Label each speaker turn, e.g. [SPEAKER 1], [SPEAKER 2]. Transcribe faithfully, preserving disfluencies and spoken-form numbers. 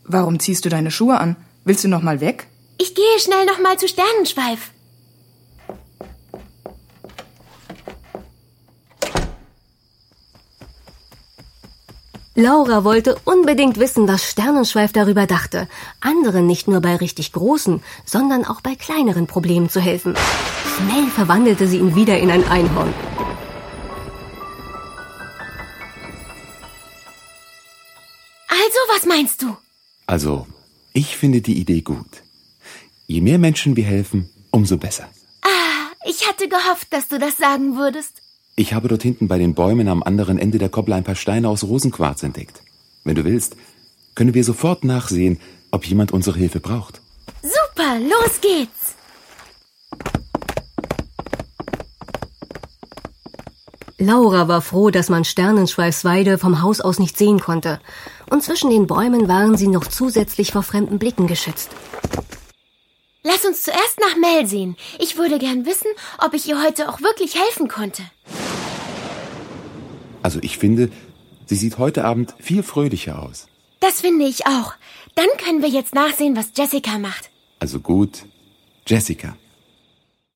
[SPEAKER 1] Warum ziehst du deine Schuhe an? Willst du noch mal weg?
[SPEAKER 2] Ich gehe schnell noch mal zu Sternenschweif.
[SPEAKER 3] Laura wollte unbedingt wissen, was Sternenschweif darüber dachte, anderen nicht nur bei richtig großen, sondern auch bei kleineren Problemen zu helfen. Schnell verwandelte sie ihn wieder in ein Einhorn.
[SPEAKER 2] Also, was meinst du?
[SPEAKER 4] Also, ich finde die Idee gut. Je mehr Menschen wir helfen, umso besser.
[SPEAKER 2] Ah, ich hatte gehofft, dass du das sagen würdest.
[SPEAKER 4] Ich habe dort hinten bei den Bäumen am anderen Ende der Koppel ein paar Steine aus Rosenquarz entdeckt. Wenn du willst, können wir sofort nachsehen, ob jemand unsere Hilfe braucht.
[SPEAKER 2] Super, los geht's!
[SPEAKER 3] Laura war froh, dass man Sternenschweifs Weide vom Haus aus nicht sehen konnte. Und zwischen den Bäumen waren sie noch zusätzlich vor fremden Blicken geschützt.
[SPEAKER 2] Lass uns zuerst nach Mel sehen. Ich würde gern wissen, ob ich ihr heute auch wirklich helfen konnte.
[SPEAKER 4] Also ich finde, sie sieht heute Abend viel fröhlicher aus.
[SPEAKER 2] Das finde ich auch. Dann können wir jetzt nachsehen, was Jessica macht.
[SPEAKER 4] Also gut, Jessica.